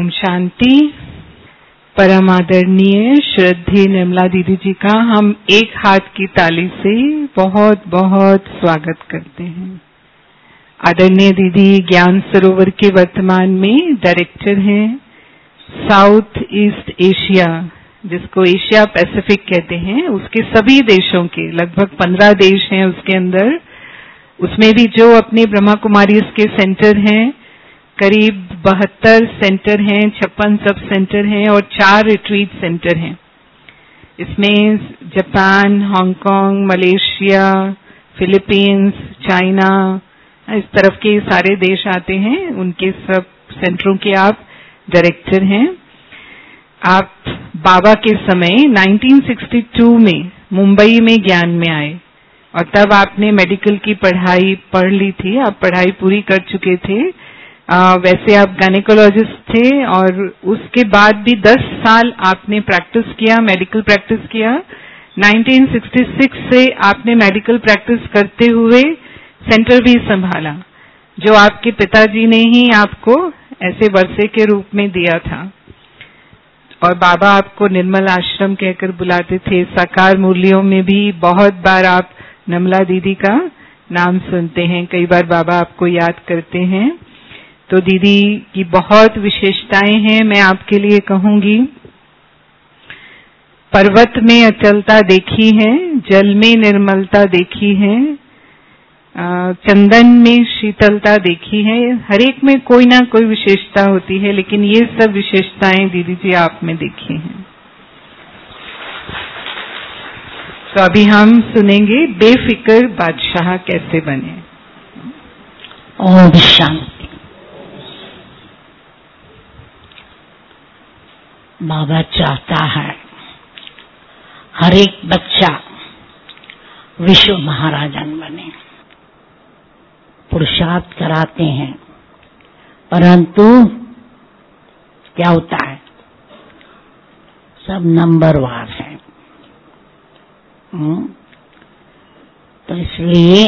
ओम शांति। परम आदरणीय श्रद्धेय निर्मला दीदी जी का हम एक हाथ की ताली से बहुत बहुत स्वागत करते हैं। आदरणीय दीदी ज्ञान सरोवर के वर्तमान में डायरेक्टर हैं साउथ ईस्ट एशिया, जिसको एशिया पैसिफिक कहते हैं, उसके सभी देशों के लगभग 15 देश हैं उसके अंदर। उसमें भी जो अपने ब्रह्मा कुमारी के सेंटर हैं, करीब 72 सेंटर हैं, 56 सब सेंटर हैं और 4 रिट्रीट सेंटर हैं। इसमें Japan, Hong Kong, Malaysia, Philippines, China, इस तरफ के सारे देश आते हैं। उनके सब सेंटरों के आप डायरेक्टर हैं। आप बाबा के समय 1962 में मुंबई में ज्ञान में आए और तब आपने मेडिकल की पढ़ाई पढ़ ली थी, आप पढ़ाई पूरी कर चुके थे। वैसे आप गायनेकोलॉजिस्ट थे और उसके बाद भी 10 साल आपने प्रैक्टिस किया, मेडिकल प्रैक्टिस किया। 1966 से आपने मेडिकल प्रैक्टिस करते हुए सेंटर भी संभाला, जो आपके पिताजी ने ही आपको ऐसे वर्षे के रूप में दिया था। और बाबा आपको निर्मल आश्रम कहकर बुलाते थे। साकार मूल्यों में भी बहुत बार आप निर्मला दीदी का नाम सुनते हैं, कई बार बाबा आपको याद करते हैं। तो दीदी की बहुत विशेषताएं हैं। मैं आपके लिए कहूंगी, पर्वत में अचलता देखी है, जल में निर्मलता देखी है, चंदन में शीतलता देखी है। हर एक में कोई ना कोई विशेषता होती है, लेकिन ये सब विशेषताएं दीदी जी आप में देखी हैं। तो अभी हम सुनेंगे बेफिक्र बादशाह कैसे बने। ओम शांति। बाबा चाहता है हर एक बच्चा विश्व महाराजन बने। पुरुषार्थ कराते हैं, परंतु क्या होता है, सब नंबरवार है। तो इसलिए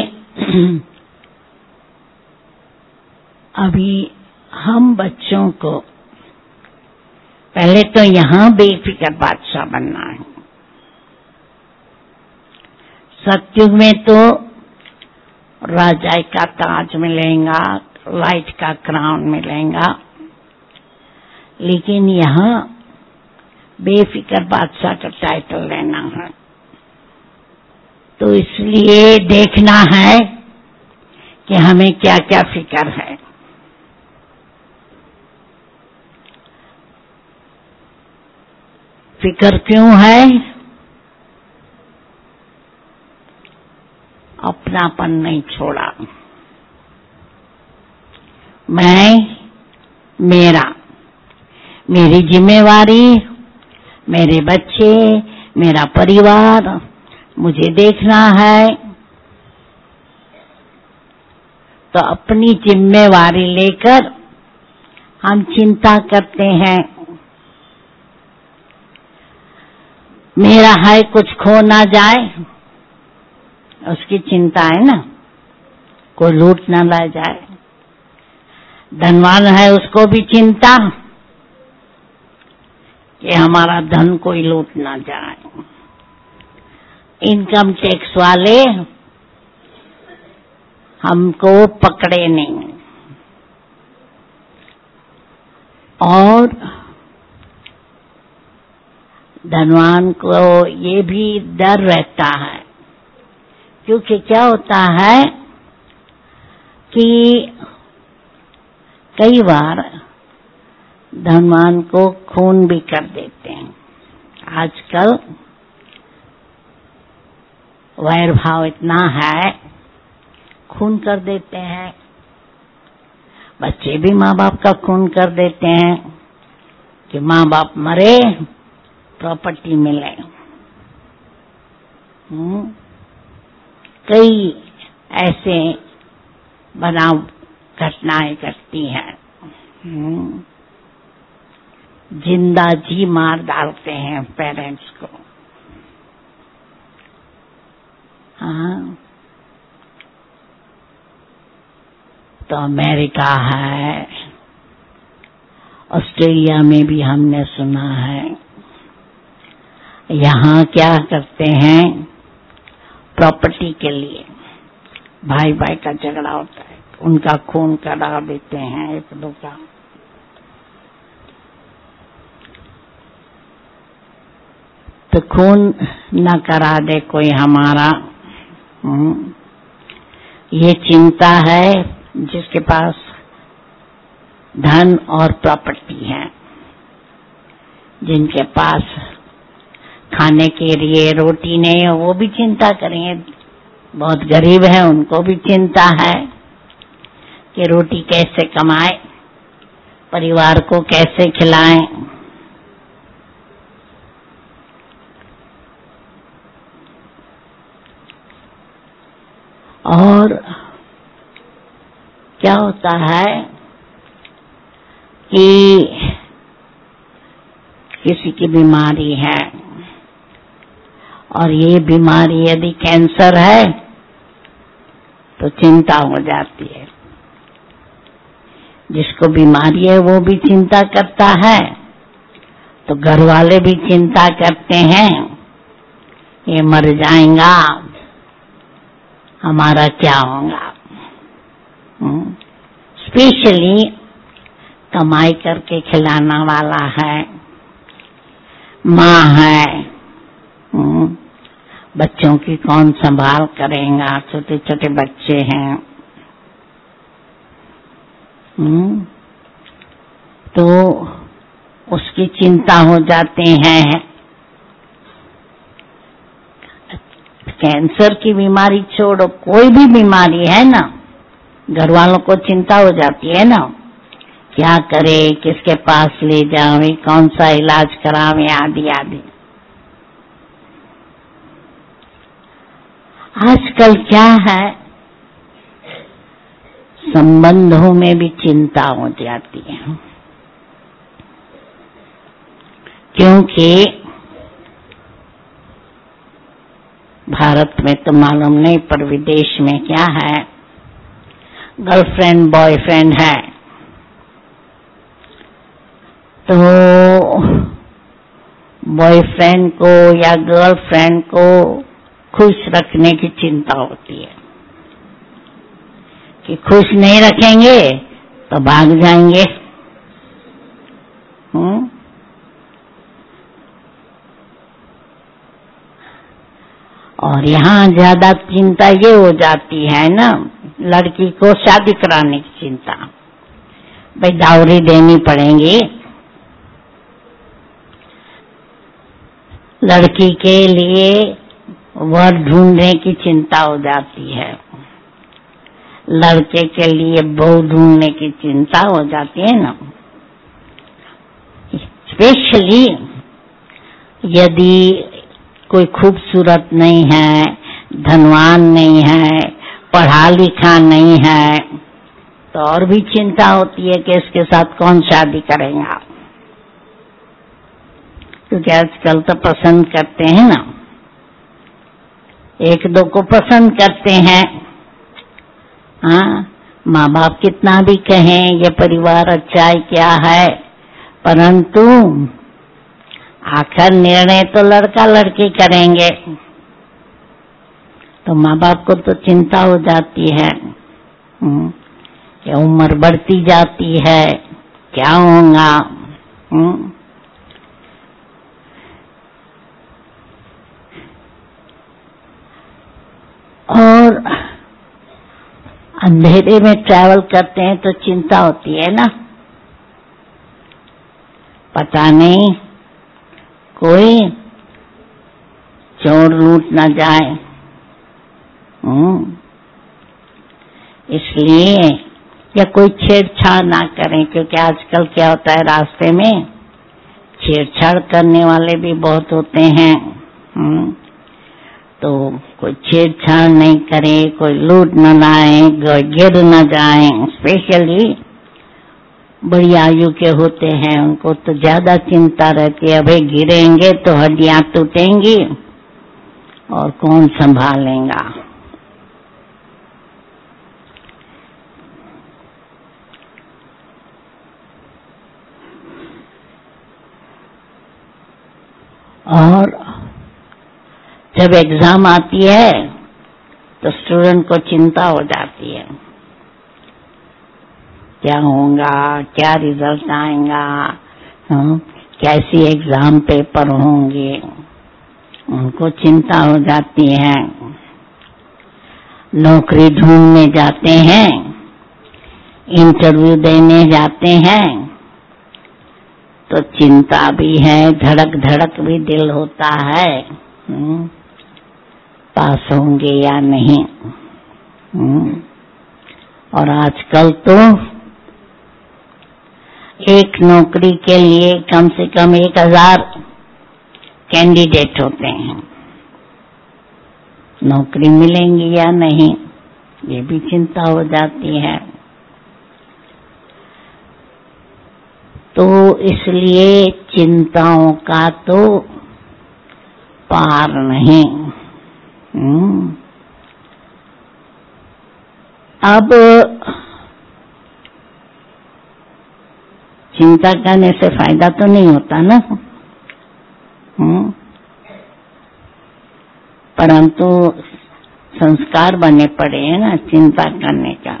अभी हम बच्चों को पहले तो यहाँ बेफिक्र बादशाह बनना है। सतयुग में तो राजा का ताज मिलेगा, लाइट का क्राउन मिलेगा, लेकिन यहाँ बेफिक्र बादशाह का टाइटल लेना है। तो इसलिए देखना है कि हमें क्या क्या फिक्र है। फिक्र क्यों है? अपनापन नहीं छोड़ा। मैं, मेरा, मेरी जिम्मेवारी, मेरे बच्चे, मेरा परिवार, मुझे देखना है। तो अपनी जिम्मेवारी लेकर हम चिंता करते हैं। मेरा है कुछ खो ना जाए, उसकी चिंता है ना, कोई लूट ना ला जाए। धनवान है उसको भी चिंता कि हमारा धन कोई लूट ना जाए। इनकम टैक्स वाले हमको पकड़े नहीं। और धनवान को ये भी डर रहता है, क्योंकि क्या होता है कि कई बार धनवान को खून भी कर देते हैं। आजकल वैर भाव इतना है, खून कर देते हैं। बच्चे भी माँ बाप का खून कर देते हैं कि माँ बाप मरे, प्रॉपर्टी मिले। कई ऐसे बनाव घटनाएं घटती हैं। जिंदा जी मार डालते हैं पेरेंट्स को। हाँ, तो अमेरिका है ऑस्ट्रेलिया में भी हमने सुना है। यहाँ क्या करते हैं, प्रॉपर्टी के लिए भाई भाई का झगड़ा होता है, उनका खून करा देते हैं एक दो का। तो खून न करा दे कोई हमारा। ये चिंता है जिसके पास धन और प्रॉपर्टी है। जिनके पास खाने के लिए रोटी नहीं है वो भी चिंता करेंगे, बहुत गरीब है उनको भी चिंता है कि रोटी कैसे कमाए, परिवार को कैसे खिलाएं। और क्या होता है कि किसी की बीमारी है और ये बीमारी यदि कैंसर है तो चिंता हो जाती है। जिसको बीमारी है वो भी चिंता करता है, तो घर वाले भी चिंता करते हैं ये मर जाएगा, हमारा क्या होगा। स्पेशली कमाई करके खिलाना वाला है, माँ है, बच्चों की कौन संभाल करेगा, छोटे छोटे बच्चे हैं। तो उसकी चिंता हो जाते हैं। कैंसर की बीमारी छोड़ो, कोई भी बीमारी है ना, घर वालों को चिंता हो जाती है ना, क्या करे, किसके पास ले जावे, कौन सा इलाज करावे, आदि आदि। आजकल क्या है, संबंधों में भी चिंता हो जाती है, क्योंकि भारत में तो मालूम नहीं, पर विदेश में क्या है, गर्लफ्रेंड बॉयफ्रेंड है, तो बॉयफ्रेंड को या गर्लफ्रेंड को खुश रखने की चिंता होती है कि खुश नहीं रखेंगे तो भाग जाएंगे। और यहाँ ज्यादा चिंता ये हो जाती है ना, लड़की को शादी कराने की चिंता, भाई डाउरी देनी पड़ेगी, लड़की के लिए वर ढूंढने की चिंता हो जाती है, लड़के के लिए बहू ढूंढने की चिंता हो जाती है ना। स्पेशली यदि कोई खूबसूरत नहीं है, धनवान नहीं है, पढ़ा लिखा नहीं है, तो और भी चिंता होती है कि इसके साथ कौन शादी करेगा, क्योंकि आजकल तो पसंद करते हैं ना, एक दो को पसंद करते हैं। हाँ, माँ बाप कितना भी कहें ये परिवार अच्छा है क्या है, परंतु आखिर निर्णय तो लड़का लड़की करेंगे, तो माँ बाप को तो चिंता हो जाती है कि उम्र बढ़ती जाती है, क्या होगा। और अंधेरे में ट्रैवल करते हैं तो चिंता होती है ना, पता नहीं कोई चोर लूट ना जाए, इसलिए या कोई छेड़छाड़ ना करें, क्योंकि आजकल क्या होता है, रास्ते में छेड़छाड़ करने वाले भी बहुत होते हैं। तो कोई छेड़छाड़ नहीं करे, कोई लूट न लाए, गिर न जाए। स्पेशली बड़ी आयु के होते हैं उनको तो ज्यादा चिंता रहती है, भाई गिरेंगे तो हड्डियां टूटेंगी और कौन संभालेगा। और जब एग्जाम आती है तो स्टूडेंट को चिंता हो जाती है, क्या होगा, क्या रिजल्ट आएगा, कैसी एग्जाम पेपर होंगे, उनको चिंता हो जाती है। नौकरी ढूंढने जाते हैं, इंटरव्यू देने जाते हैं तो चिंता भी है, धड़क धड़क भी दिल होता है, पास होंगे या नहीं। और आजकल तो एक नौकरी के लिए कम से कम 1000 कैंडिडेट होते हैं, नौकरी मिलेंगी या नहीं ये भी चिंता हो जाती है। तो इसलिए चिंताओं का तो पार नहीं। अब चिंता करने से फायदा तो नहीं होता ना, परंतु संस्कार बने पड़े हैं ना चिंता करने का।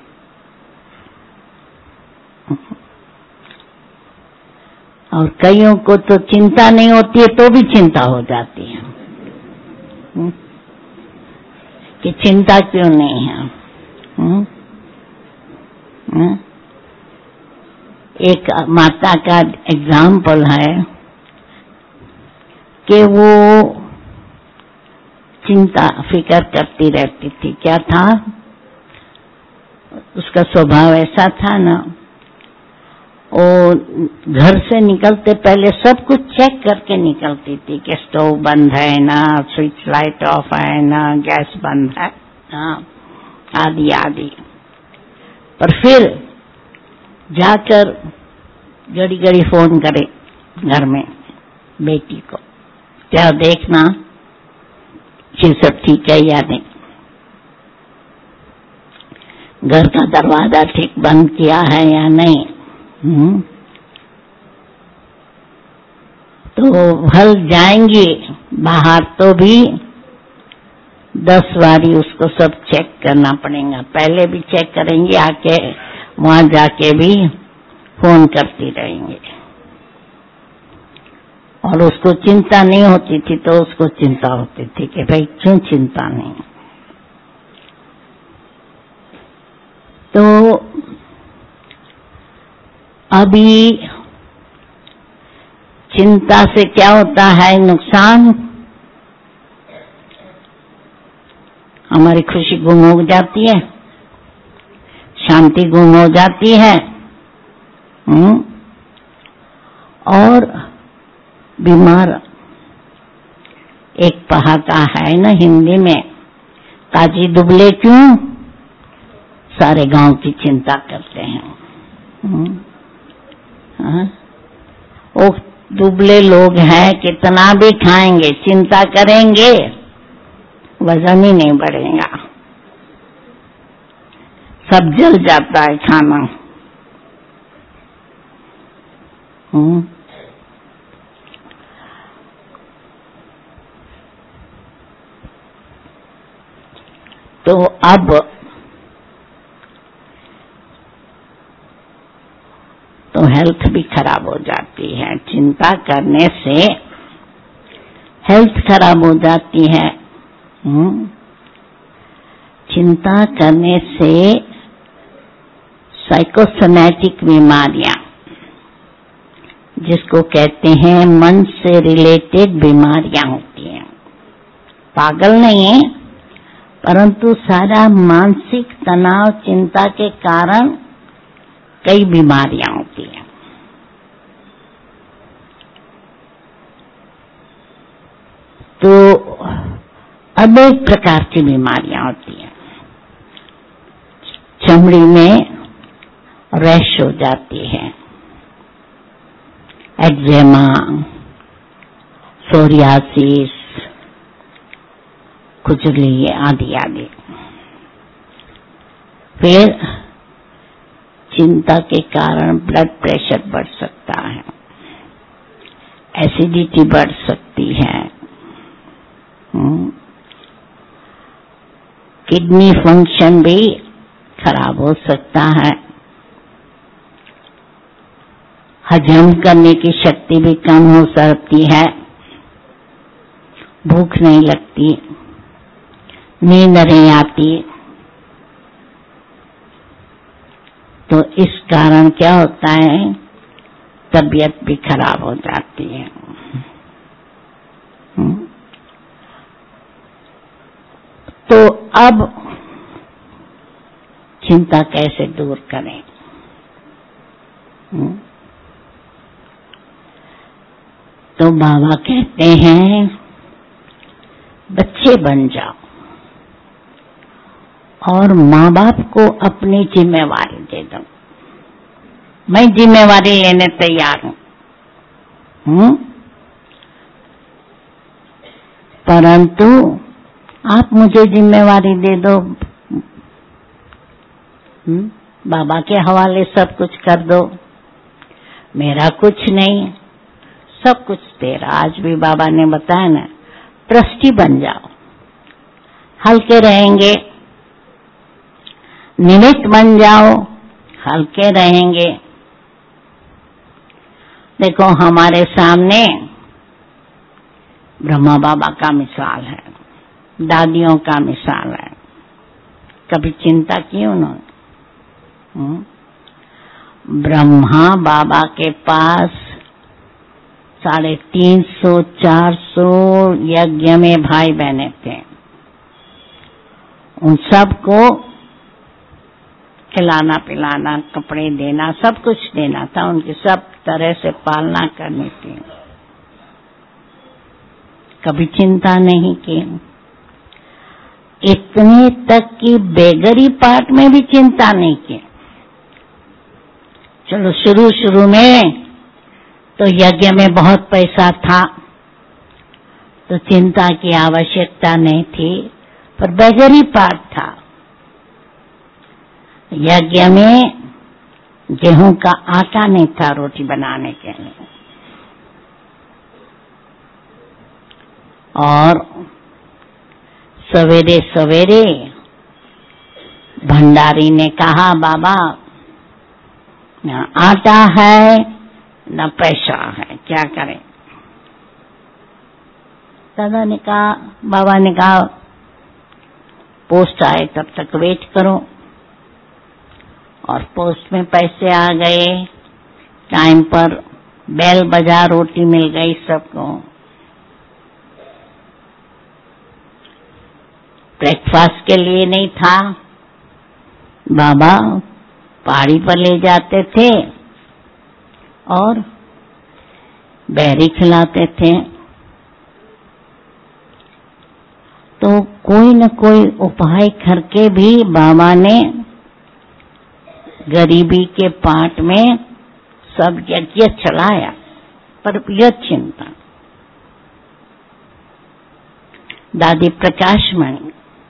और कईयों को तो चिंता नहीं होती है तो भी चिंता हो जाती है कि चिंता क्यों नहीं है। एक माता का एग्जाम्पल है कि वो चिंता फिकर करती रहती थी। क्या था उसका स्वभाव, ऐसा था ना, वो घर से निकलते पहले सब कुछ चेक करके निकलती थी कि स्टोव बंद है ना, स्विच लाइट ऑफ है ना, गैस बंद है, आदि आदि। पर फिर जाकर घड़ी घड़ी फोन करे घर में बेटी को, क्या देखना ये सब ठीक है या नहीं, घर का दरवाजा ठीक बंद किया है या नहीं। तो भल जाएंगी बाहर तो भी 10 बारी उसको सब चेक करना पड़ेगा। पहले भी चेक करेंगे, आके वहां जाके भी फोन करती रहेंगे। और उसको चिंता नहीं होती थी तो उसको चिंता होती थी कि भाई क्यों चिंता नहीं। तो अभी चिंता से क्या होता है नुकसान, हमारी खुशी गुम हो जाती है, शांति गुम हो जाती है, और बीमार। एक पहाका है ना हिंदी में, काजी दुबले क्यों, सारे गांव की चिंता करते हैं। वो दुबले लोग हैं, कितना भी खाएंगे, चिंता करेंगे, वजन ही नहीं बढ़ेगा, सब जल जाता है खाना। तो अब तो हेल्थ भी खराब हो जाती है, चिंता करने से हेल्थ खराब हो जाती है। चिंता करने से साइकोसोमैटिक बीमारियां, जिसको कहते हैं मन से रिलेटेड बीमारियां होती हैं। पागल नहीं है, परंतु सारा मानसिक तनाव चिंता के कारण कई बीमारियां होती हैं। तो अनेक प्रकार की बीमारियां होती हैं। चमड़ी में रैश हो जाती है, एक्जेमा, सोरियासिस, खुजली आदि आदि। फिर चिंता के कारण ब्लड प्रेशर बढ़ सकता है, एसिडिटी बढ़ सकती है, किडनी फंक्शन भी खराब हो सकता है, हजम करने की शक्ति भी कम हो सकती है, भूख नहीं लगती, नींद नहीं आती। तो इस कारण क्या होता है, तबीयत भी खराब हो जाती है। तो अब चिंता कैसे दूर करें? तो बाबा कहते हैं बच्चे बन जाओ और माँ बाप को अपनी जिम्मेवारी दे दो। मैं जिम्मेवारी लेने तैयार हूँ, परंतु आप मुझे जिम्मेवारी दे दो, बाबा के हवाले सब कुछ कर दो, मेरा कुछ नहीं, सब कुछ तेरा। आज भी बाबा ने बताया ना, ट्रस्टी बन जाओ, हल्के रहेंगे, निमित्त बन जाओ, हल्के रहेंगे। देखो हमारे सामने ब्रह्मा बाबा का मिसाल है, दादियों का मिसाल है, कभी चिंता की उन्होंने? ब्रह्मा बाबा के पास 350-400 यज्ञ में भाई बहने थे, उन सबको खिलाना पिलाना, कपड़े देना, सब कुछ देना था, उनकी सब तरह से पालना करनी थी, कभी चिंता नहीं की। इतने तक कि बेगरी पार्ट में भी चिंता नहीं की। चलो शुरू में तो यज्ञ में बहुत पैसा था तो चिंता की आवश्यकता नहीं थी, पर बेगरी पार्ट था। यज्ञ में गेहूं का आटा नहीं था रोटी बनाने के लिए, और सवेरे सवेरे भंडारी ने कहा बाबा न आटा है न पैसा है, क्या करें? दादा ने कहा, बाबा ने कहा पोस्ट आए तब तक वेट करो, और पोस्ट में पैसे आ गए, टाइम पर बेल बजा, रोटी मिल गई सबको। ब्रेकफास्ट के लिए नहीं था, बाबा पहाड़ी पर ले जाते थे और बैरी खिलाते थे। तो कोई न कोई उपाय करके भी बाबा ने गरीबी के पाट में सब यज्ञ चलाया, पर यह चिंता। दादी प्रकाशमणि,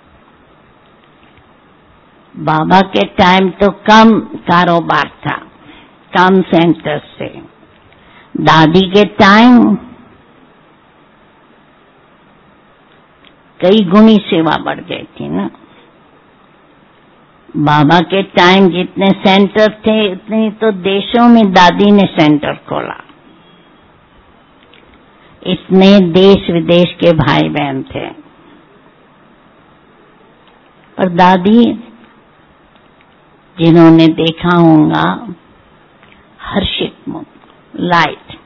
बाबा के टाइम तो कम कारोबार था, कम सेंटर से। दादी के टाइम कई गुनी सेवा बढ़ गई थी ना। बाबा के टाइम जितने सेंटर थे उतने तो देशों में दादी ने सेंटर खोला, इतने देश विदेश के भाई बहन थे। पर दादी, जिन्होंने देखा होगा, हर्षित मुख, लाइट,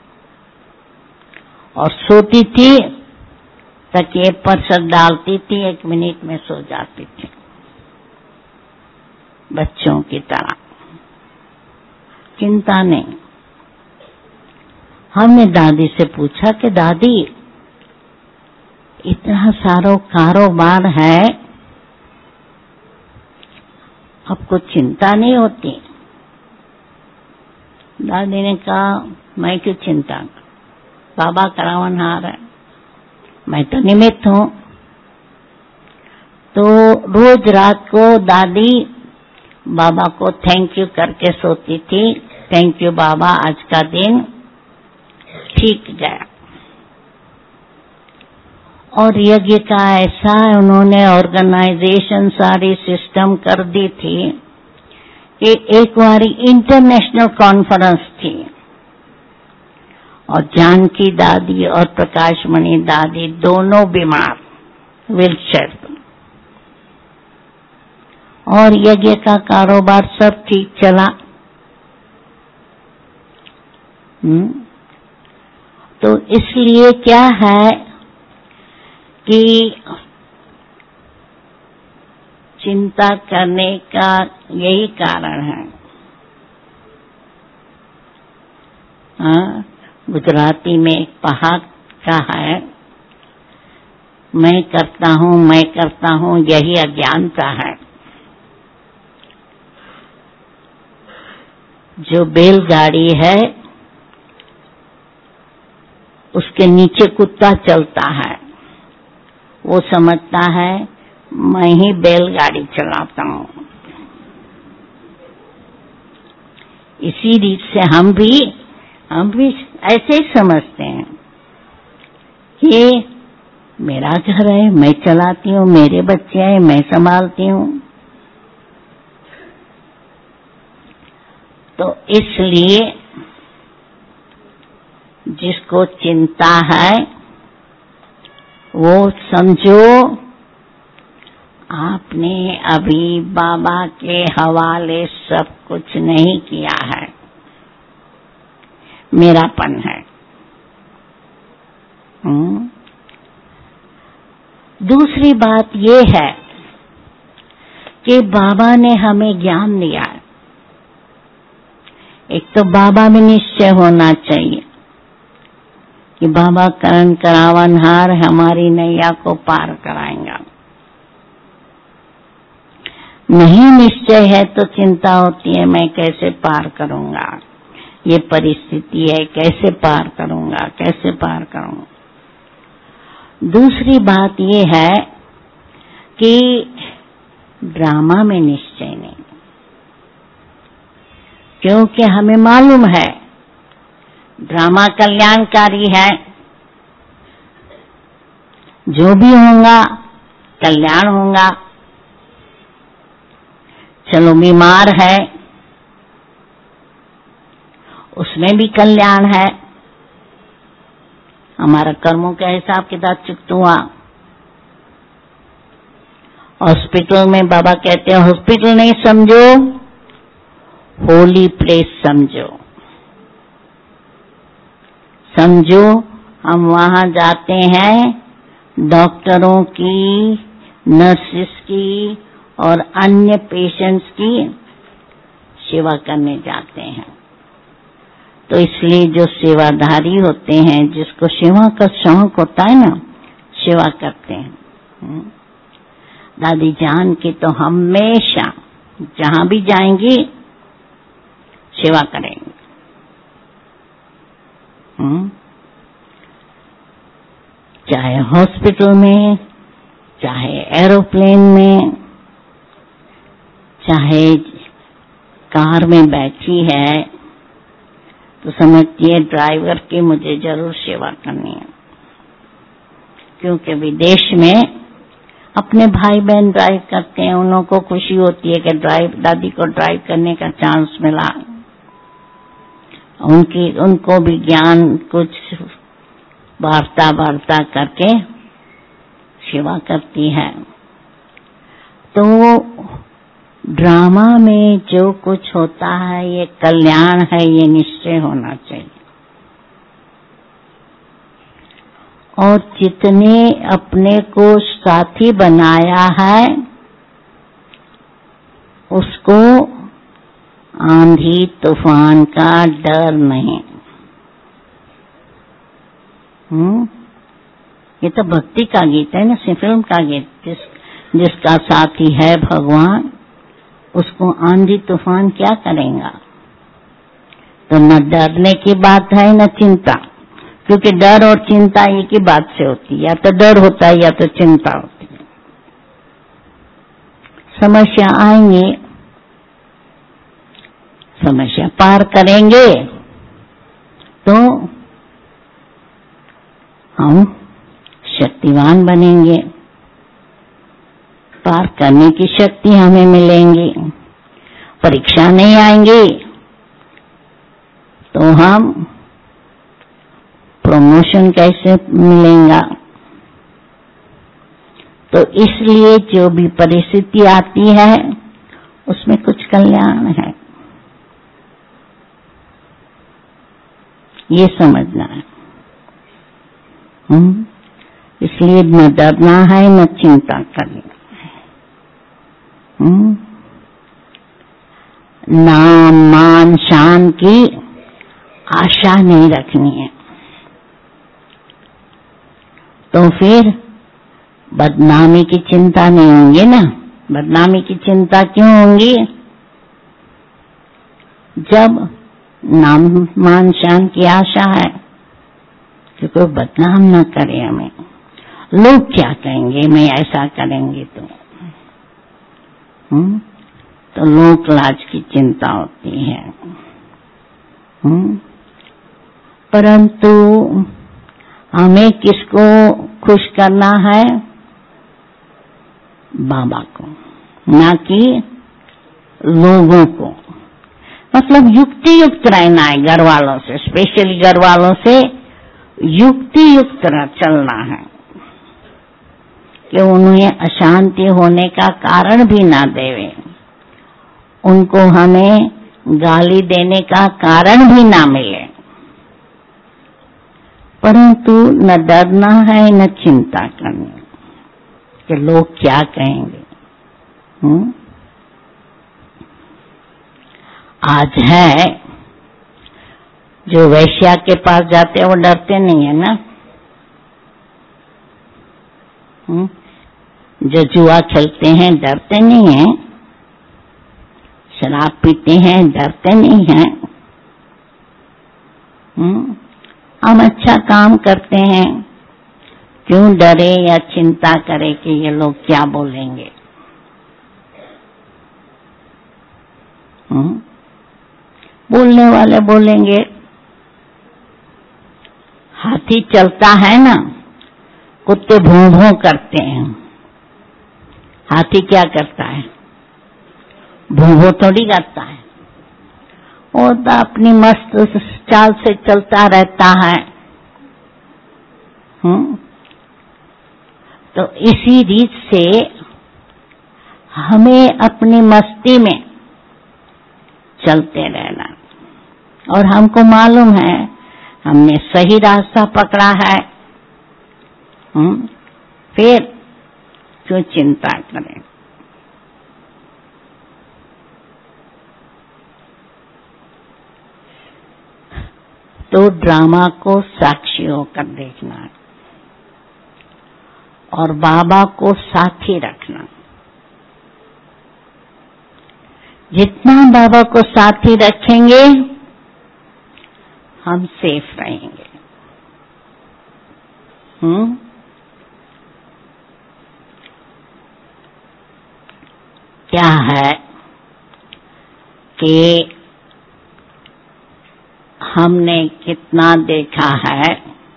और सोती थी तकिए पर सर डालती थी, 1 मिनट में सो जाती थी, बच्चों की तरह, चिंता नहीं। हमने दादी से पूछा कि दादी इतना सारा कारोबार है, आपको चिंता नहीं होती? दादी ने कहा, मैं क्यों चिंता करूं, बाबा करावनहार है, मैं तो निमित्त हूं। तो रोज रात को दादी बाबा को थैंक यू करके सोती थी। थैंक यू बाबा, आज का दिन ठीक गया। और यज्ञ का ऐसा उन्होंने ऑर्गेनाइजेशन सारी सिस्टम कर दी थी कि एक बारी इंटरनेशनल कॉन्फ्रेंस थी और जानकी दादी और प्रकाशमणि दादी दोनों बीमार, व्हीलचेयर पर, और यज्ञ का कारोबार सब ठीक चला। तो इसलिए क्या है कि चिंता करने का यही कारण है। गुजराती में एक पहाड़ का है, मैं करता हूँ यही अज्ञानता है। जो बैलगाड़ी है उसके नीचे कुत्ता चलता है, वो समझता है मैं ही बैलगाड़ी चलाता हूँ। इसी रीत से हम भी ऐसे ही समझते हैं कि मेरा घर है, मैं चलाती हूँ, मेरे बच्चे हैं, मैं संभालती हूँ। तो इसलिए जिसको चिंता है वो समझो आपने अभी बाबा के हवाले सब कुछ नहीं किया है, मेरापन है। दूसरी बात ये है कि बाबा ने हमें ज्ञान दिया है। एक तो बाबा में निश्चय होना चाहिए कि बाबा करण करावनहार हमारी नैया को पार कराएंगा। नहीं निश्चय है तो चिंता होती है, मैं कैसे पार करूंगा, ये परिस्थिति है, कैसे पार करूंगा, कैसे पार करूंगा। दूसरी बात ये है कि ड्रामा में निश्चय नहीं, क्योंकि हमें मालूम है ड्रामा कल्याणकारी है, जो भी होगा कल्याण होगा। चलो बीमार है उसमें भी कल्याण है, हमारा कर्मों के हिसाब किताब चुकता हुआ। हॉस्पिटल में बाबा कहते हैं हॉस्पिटल नहीं समझो, होली प्लेस समझो। हम वहां जाते हैं डॉक्टरों की, नर्सिस की और अन्य पेशेंट्स की सेवा करने जाते हैं। तो इसलिए जो सेवाधारी होते हैं, जिसको सेवा का शौक होता है ना, सेवा करते हैं। दादी जान की तो हमेशा जहां भी जाएंगी सेवा करेंगे। चाहे हॉस्पिटल में, चाहे एरोप्लेन में, चाहे कार में बैठी है, तो समझती है ड्राइवर की मुझे जरूर सेवा करनी है। क्योंकि विदेश में अपने भाई बहन ड्राइव करते हैं, उन लोगों को खुशी होती है कि दादी को ड्राइव करने का चांस मिला। उनको भी ज्ञान कुछ वार्ता करके सेवा करती है। तो ड्रामा में जो कुछ होता है ये कल्याण है, ये निश्चय होना चाहिए। और जितने अपने को साथी बनाया है उसको आंधी तूफान का डर नहीं। ये तो भक्ति का गीत है ना, फिल्म का गीत। जिसका साथी है भगवान, उसको आंधी तूफान क्या करेगा। तो न डरने की बात है न चिंता, क्योंकि डर और चिंता एक ही बात से होती है, या तो डर होता है या तो चिंता होती है। समस्या आएंगे, समस्या पार करेंगे तो हम शक्तिवान बनेंगे, पार करने की शक्ति हमें मिलेंगी। परीक्षा नहीं आएंगी तो हम प्रमोशन कैसे मिलेगा? तो इसलिए जो भी परिस्थिति आती है उसमें कुछ कल्याण है, ये समझना है। इसलिए न डरना है न चिंता करनी, नाम मान शान की आशा नहीं रखनी है। तो फिर बदनामी की चिंता नहीं होंगी ना। बदनामी की चिंता क्यों होंगी? जब नाम मान शान की आशा है कि कोई बदनाम ना करे हमें, लोग क्या कहेंगे मैं ऐसा करेंगे तो लोक लाज की चिंता होती है। परंतु हमें किसको खुश करना है? बाबा को, ना कि लोगों को। मतलब युक्ति युक्त रहना है घर वालों से, स्पेशली घर वालों से युक्ति युक्त चलना है कि उन्हें अशांति होने का कारण भी ना देवे, उनको हमें गाली देने का कारण भी ना मिले। परंतु न डरना है न चिंता करनी कि लोग क्या कहेंगे। आज है जो वैश्या के पास जाते हैं वो डरते नहीं है ना। जो जुआ खेलते हैं डरते नहीं हैं, शराब पीते हैं डरते नहीं हैं। हम अच्छा काम करते हैं, क्यों डरे या चिंता करे कि ये लोग क्या बोलेंगे। बोलने वाले बोलेंगे। हाथी चलता है ना, कुत्ते भों भों करते हैं, हाथी क्या करता है? भों भों थोड़ी करता है, वो तो अपनी मस्त चाल से चलता रहता है। तो इसी रीत से हमें अपनी मस्ती में चलते रहना, और हमको मालूम है हमने सही रास्ता पकड़ा है। फिर क्यों चिंता करें। तो ड्रामा को साक्षी होकर देखना और बाबा को साथी रखना। जितना बाबा को साथी रखेंगे हम सेफ रहेंगे। क्या है कि हमने कितना देखा है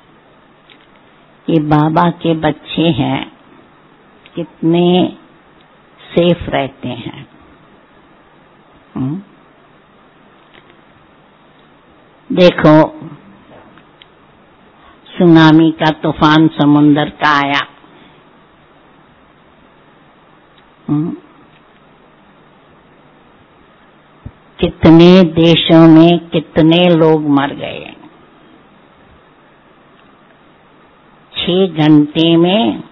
कि बाबा के बच्चे हैं कितने सेफ रहते हैं। देखो सुनामी का तूफान समुंदर का आया, कितने देशों में कितने लोग मर गए। 6 घंटे में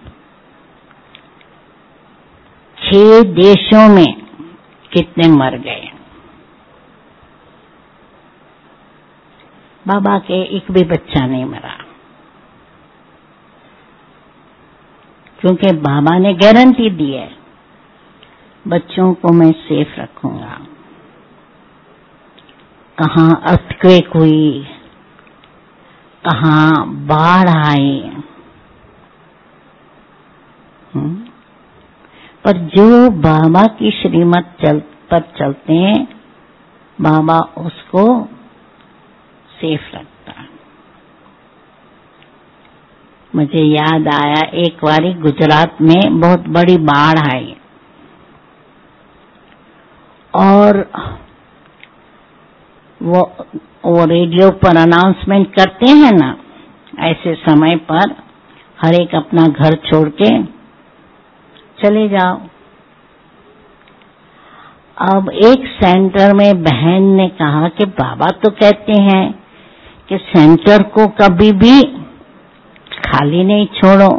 6 देशों में कितने मर गए। बाबा के एक भी बच्चा नहीं मरा, क्योंकि बाबा ने गारंटी दी है बच्चों को मैं सेफ रखूंगा। कहाँ अर्थक्वेक हुई, कहाँ बाढ़ आई, पर जो बाबा की श्रीमत पर चलते हैं बाबा उसको सेफ रखता है। मुझे याद आया एक बारी गुजरात में बहुत बड़ी बाढ़ आई और वो रेडियो पर अनाउंसमेंट करते हैं ना, ऐसे समय पर हर एक अपना घर छोड़ के चले जाओ। अब एक सेंटर में बहन ने कहा कि बाबा तो कहते हैं कि सेंटर को कभी भी खाली नहीं छोड़ो।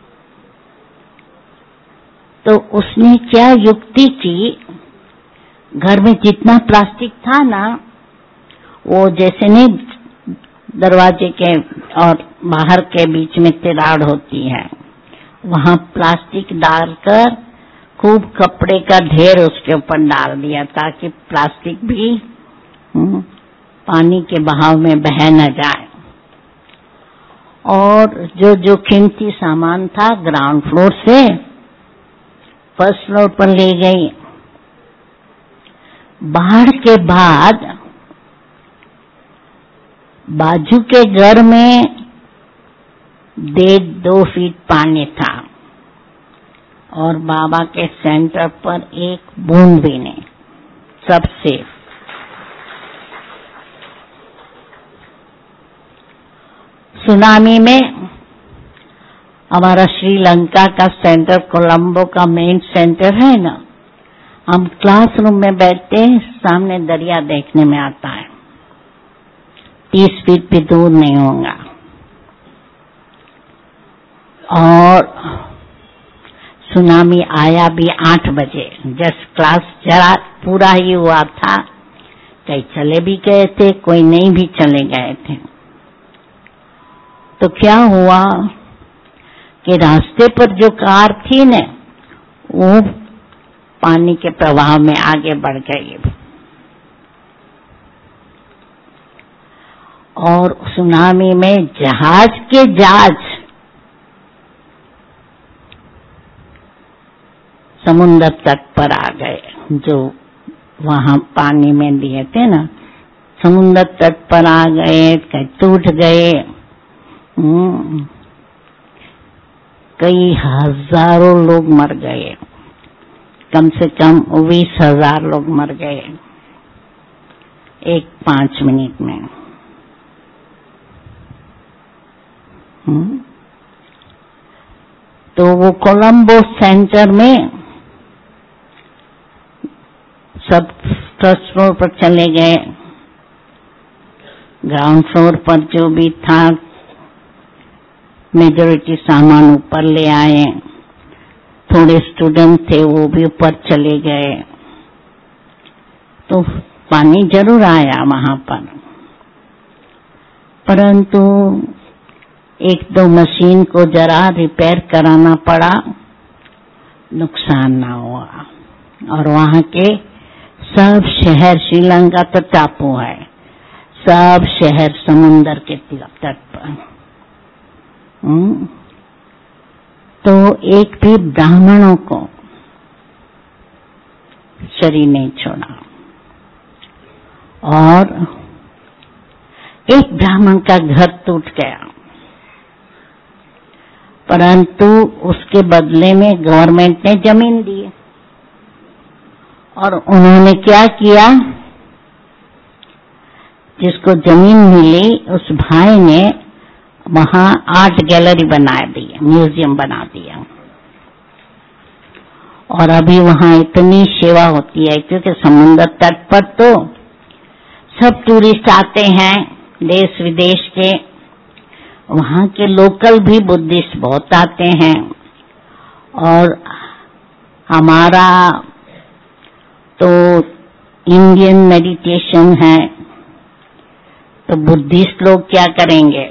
तो उसने क्या युक्ति की, घर में जितना प्लास्टिक था ना, वो जैसे नहीं दरवाजे के और बाहर के बीच में तिराड़ होती है, वहां प्लास्टिक डालकर खूब कपड़े का ढेर उसके ऊपर डाल दिया ताकि प्लास्टिक भी पानी के बहाव में बह न जाए। और जो कीमती सामान था ग्राउंड फ्लोर से फर्स्ट फ्लोर पर ले गई। बाढ़ के बाद बाजू के घर में 1.5-2 फीट पानी था और बाबा के सेंटर पर एक बूंद भी नहीं, सब सेफ। सुनामी में हमारा श्रीलंका का सेंटर, कोलंबो का मेन सेंटर है ना, हम क्लासरूम में बैठते हैं, सामने दरिया देखने में आता है, 30 फीट भी दूर नहीं होगा। और सुनामी आया भी 8 बजे, जस्ट क्लास जरा पूरा ही हुआ था, कई चले भी गए थे, कोई नहीं भी चले गए थे। तो क्या हुआ कि रास्ते पर जो कार थी न, वो पानी के प्रवाह में आगे बढ़ गई और सुनामी में जहाज के जहाज समुद्र तट पर आ गए, जो वहां पानी में दिए थे ना, समुद्र तट पर आ गए, कई टूट गए, कई हजारों लोग मर गए, कम से कम 20,000 लोग मर गए 5 मिनट में। तो वो कोलंबो सेंटर में सब फर्स्ट फ्लोर पर चले गए, ग्राउंड फ्लोर पर जो भी था मेजॉरिटी सामान ऊपर ले आए, थोड़े स्टूडेंट थे वो भी ऊपर चले गए। तो पानी जरूर आया वहां पर, परंतु 1-2 मशीन को जरा रिपेयर कराना पड़ा, नुकसान ना हुआ। और वहां के सब शहर, श्रीलंका तो टापू है, सब शहर समुन्दर के तट पर। तो एक भी ब्राह्मणों को शरीर नहीं छोड़ा। और एक ब्राह्मण का घर टूट गया, परंतु उसके बदले में गवर्नमेंट ने जमीन दी और उन्होंने क्या किया, जिसको जमीन मिली उस भाई ने वहां आर्ट गैलरी बना दी, म्यूजियम बना दिया। और अभी वहां इतनी सेवा होती है, क्योंकि समुद्र तट पर तो सब टूरिस्ट आते हैं देश विदेश के, वहां के लोकल भी बुद्धिस्ट बहुत आते हैं। और हमारा तो इंडियन मेडिटेशन है, तो बुद्धिस्ट लोग क्या करेंगे?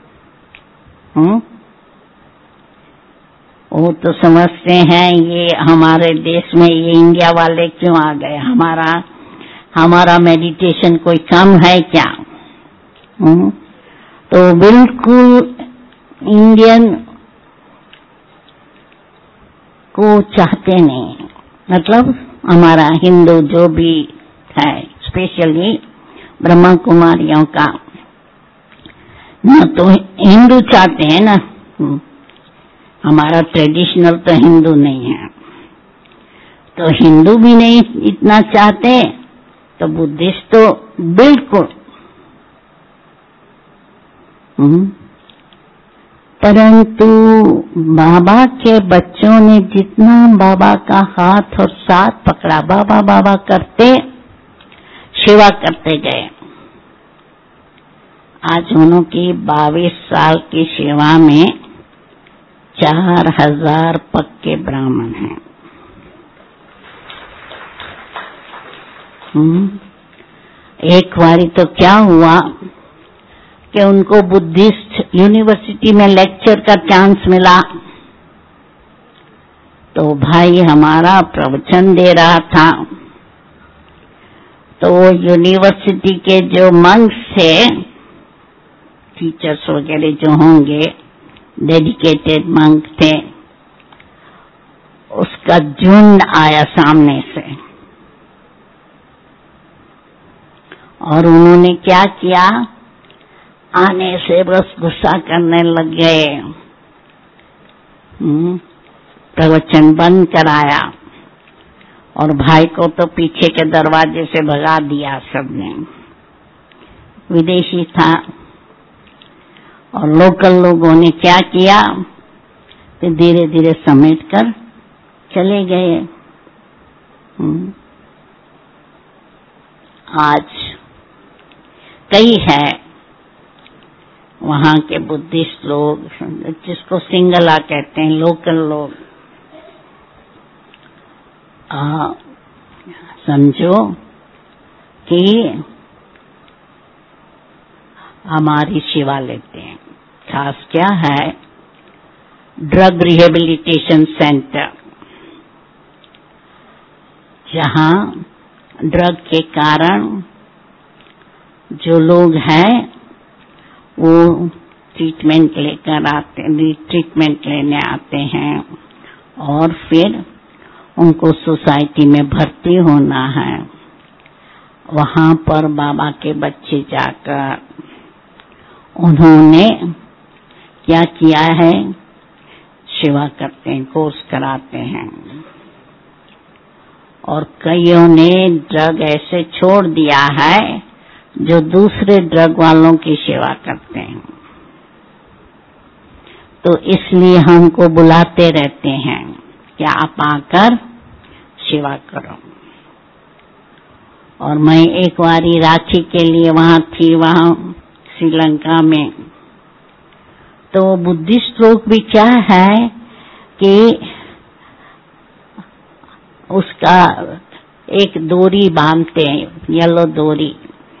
वो तो समझते हैं ये हमारे देश में ये इंडिया वाले क्यों आ गए, हमारा मेडिटेशन कोई कम है क्या? तो बिल्कुल इंडियन को चाहते नहीं, मतलब हमारा हिंदू जो भी है, स्पेशली ब्रह्मा कुमारियों का, न तो हिंदू चाहते हैं ना हमारा ट्रेडिशनल तो हिंदू नहीं है, तो हिंदू भी नहीं इतना चाहते, तो बुद्धिस्ट तो बिल्कुल। परंतु बाबा के बच्चों ने जितना बाबा का हाथ और साथ पकड़ा, बाबा बाबा करते सेवा करते गए। आज उनकी 22 साल की सेवा में 4000 पक्के ब्राह्मण हैं। एक बारी तो क्या हुआ कि उनको बुद्धिस्ट यूनिवर्सिटी में लेक्चर का चांस मिला, तो भाई हमारा प्रवचन दे रहा था, तो यूनिवर्सिटी के जो मंक्स थे, टीचर्स वगैरह जो होंगे, डेडिकेटेड मंक थे, उसका झुंड आया सामने से और उन्होंने क्या किया, आने से बस गुस्सा करने लग गए, प्रवचन बंद कराया और भाई को तो पीछे के दरवाजे से भगा दिया सबने। विदेशी था और लोकल लोगों ने क्या किया कि धीरे धीरे समेट कर चले गए। आज कई है वहाँ के बुद्धिस्ट लोग, जिसको सिंगला कहते हैं, लोकल लोग, समझो कि हमारी सेवा लेते हैं। खास क्या है, ड्रग रिहेबिलिटेशन सेंटर, जहाँ ड्रग के कारण जो लोग हैं वो ट्रीटमेंट लेने आते हैं और फिर उनको सोसाइटी में भर्ती होना है। वहाँ पर बाबा के बच्चे जाकर उन्होंने क्या किया है, सेवा करते हैं, कोर्स कराते हैं। और कईयों ने ड्रग ऐसे छोड़ दिया है जो दूसरे ड्रग वालों की सेवा करते हैं। तो इसलिए हमको बुलाते रहते हैं कि आप आकर सेवा करो। और मैं एक बारी रांची के लिए वहाँ थी, वहाँ श्रीलंका में, तो बुद्धिस्ट लोग भी क्या है कि उसका एक डोरी बांधते हैं, येलो डोरी,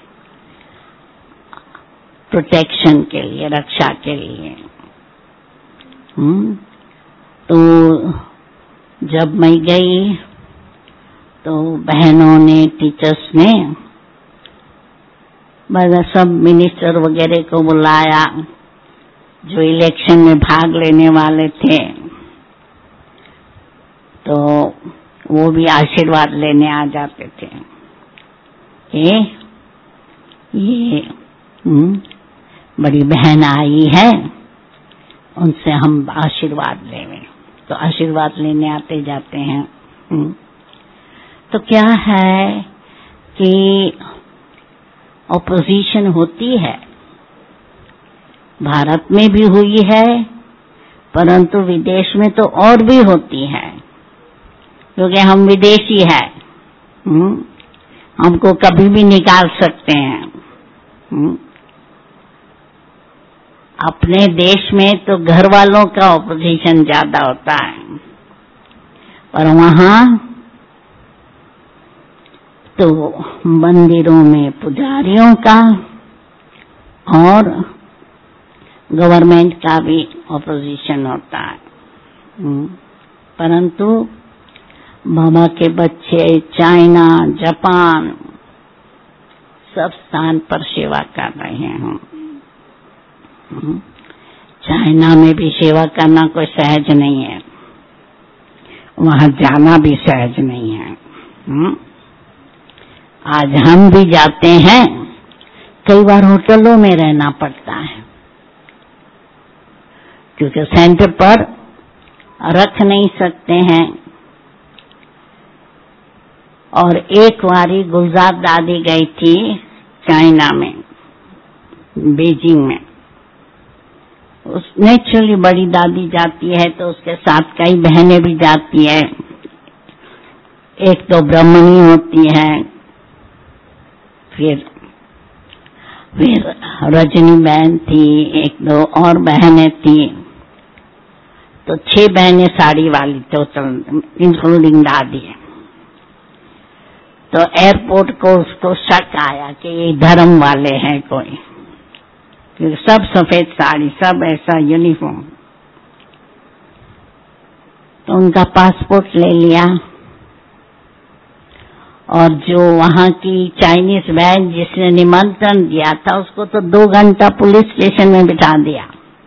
प्रोटेक्शन के लिए, रक्षा के लिए। तो जब मैं गई तो बहनों ने, टीचर्स ने, सब मिनिस्टर वगैरह को बुलाया जो इलेक्शन में भाग लेने वाले थे, तो वो भी आशीर्वाद लेने आ जाते थे कि ये बड़ी बहन आई है, उनसे हम आशीर्वाद लेंगे, तो आशीर्वाद लेने आते जाते हैं। तो क्या है कि ऑपोजिशन होती है, भारत में भी हुई है, परंतु विदेश में तो और भी होती है, क्योंकि हम विदेशी हैं, हमको कभी भी निकाल सकते हैं। अपने देश में तो घर वालों का ऑपोजिशन ज्यादा होता है, और वहाँ तो मंदिरों में पुजारियों का और गवर्नमेंट का भी ऑपोजिशन होता है। परंतु बाबा के बच्चे चाइना, जापान, सब स्थान पर सेवा कर रहे हैं। चाइना में भी सेवा करना कोई सहज नहीं है, वहाँ जाना भी सहज नहीं है। आज हम भी जाते हैं, कई बार होटलों में रहना पड़ता है, क्योंकि सेंटर पर रख नहीं सकते हैं। और एक बारी गुलजार दादी गई थी चाइना में, बीजिंग में। उस नेचुरली बड़ी दादी जाती है तो उसके साथ कई बहनें भी जाती है। एक तो ब्रह्मणी होती है, फिर रजनी बहन थी, एक दो और बहनें थी, तो 6 बहनें साड़ी वाली टोटल इंक्लूडिंग दादी। तो एयरपोर्ट को उसको शक आया कि ये धर्म वाले हैं कोई, क्योंकि सब सफेद साड़ी, सब ऐसा यूनिफॉर्म। तो उनका पासपोर्ट ले लिया और जो वहां की चाइनीज बहन जिसने निमंत्रण दिया था उसको तो 2 घंटा पुलिस स्टेशन में बिठा दिया,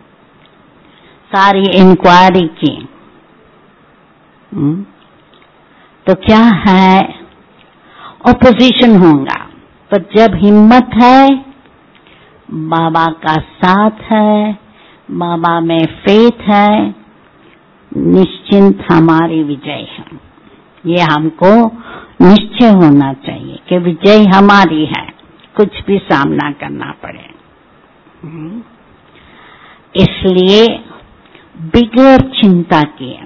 सारी इंक्वायरी की। तो क्या है, ऑपोजिशन होगा, पर जब हिम्मत है, बाबा का साथ है, बाबा में फेथ है, निश्चिंत हमारी विजय है। ये हमको निश्चय होना चाहिए कि विजय हमारी है, कुछ भी सामना करना पड़े। इसलिए बिगैर चिंता किए,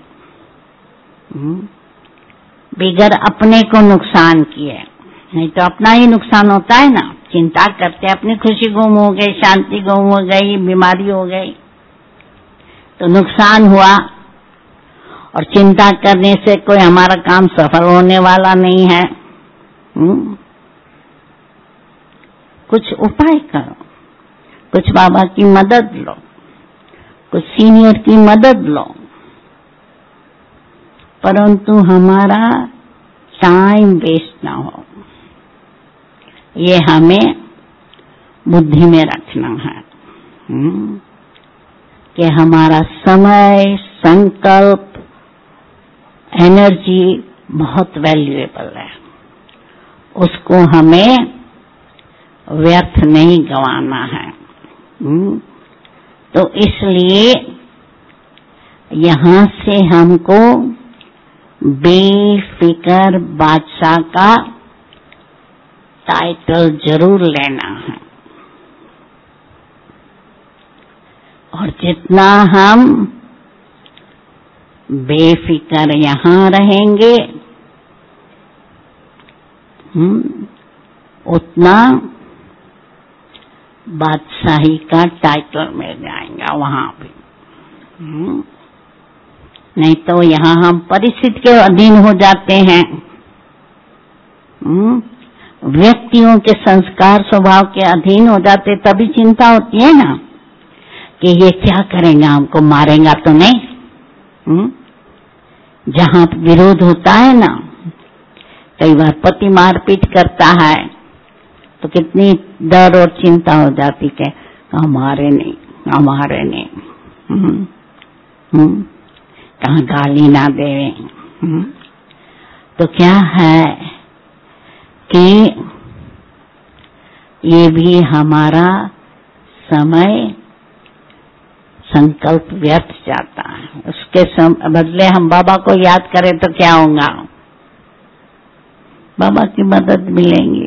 बिगैर अपने को नुकसान किए, नहीं तो अपना ही नुकसान होता है ना। चिंता करते अपनी खुशी गुम हो गई, शांति गुम हो गई, बीमारी हो गई तो नुकसान हुआ। और चिंता करने से कोई हमारा काम सफल होने वाला नहीं है। कुछ उपाय करो, कुछ बाबा की मदद लो, कुछ सीनियर की मदद लो, परंतु हमारा टाइम वेस्ट ना हो, ये हमें बुद्धि में रखना है कि हमारा समय, संकल्प, एनर्जी बहुत वैल्यूएबल है, उसको हमें व्यर्थ नहीं गंवाना है। तो इसलिए यहाँ से हमको बेफिक्र बादशाह का टाइटल जरूर लेना है। और जितना हम बेफिक्र यहाँ रहेंगे, उतना बादशाही का टाइटल मिल जाएगा वहां भी। नहीं तो यहाँ हम परिस्थिति के अधीन हो जाते हैं, व्यक्तियों के संस्कार स्वभाव के अधीन हो जाते, तभी चिंता होती है ना कि ये क्या करेगा, हमको मारेगा तो नहीं। जहाँ विरोध होता है ना, कई बार पति मारपीट करता है तो कितनी डर और चिंता हो जाती कि हमारे नहीं, हमारे नहीं, कहाँ गाली ना दे। तो क्या है कि ये भी हमारा समय, संकल्प व्यर्थ जाता है। उसके बदले हम बाबा को याद करें तो क्या होगा, बाबा की मदद मिलेंगी।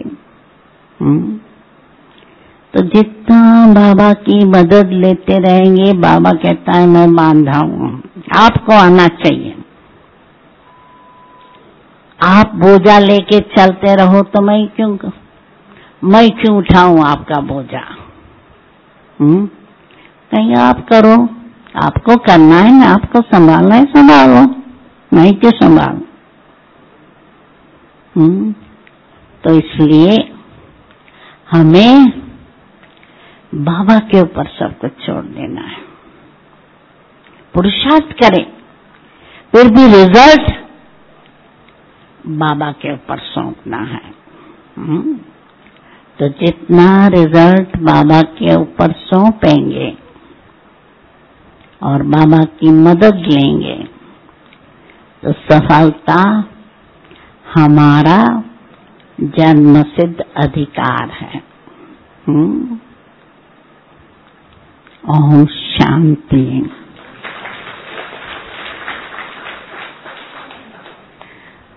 तो जितना बाबा की मदद लेते रहेंगे, बाबा कहता है मैं बांधा हूं, आपको आना चाहिए। आप बोझा लेके चलते रहो तो मैं क्यों उठाऊं आपका बोझा। कहीं आप करो, आपको करना है ना, आपको संभालना है, संभालो, नहीं क्यों संभालो। तो इसलिए हमें बाबा के ऊपर सब कुछ छोड़ देना है। पुरुषार्थ करें, फिर भी रिजल्ट बाबा के ऊपर सौंपना है। तो जितना रिजल्ट बाबा के ऊपर सौंपेंगे और बाबा की मदद लेंगे तो सफलता हमारा जन्मसिद्ध अधिकार है। ओम शांति।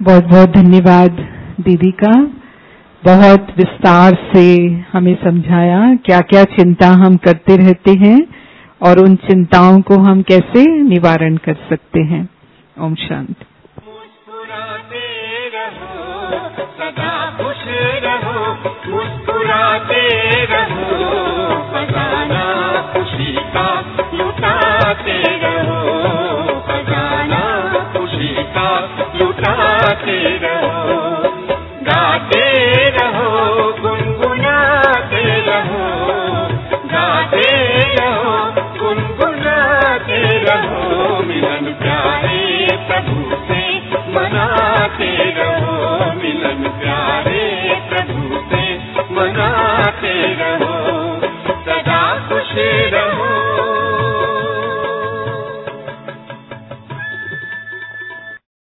बहुत बहुत धन्यवाद दीदी का। बहुत विस्तार से हमें समझाया क्या क्या चिंता हम करते रहते हैं और उन चिंताओं को हम कैसे निवारण कर सकते हैं। ओम शांति। मुस्कुराते रहो, सदा खुश रहो, मुस्कुराते रहो, खजाना खुशी का लुटाते रहो, खजाना खुशी का लुटाते रहो, गाते रहो, गुनगुनाते रहो, गाते रहो, गुनगुनाते रहो, मिलन प्यारे प्रभु से मनाते रहो, मिलन प्यारे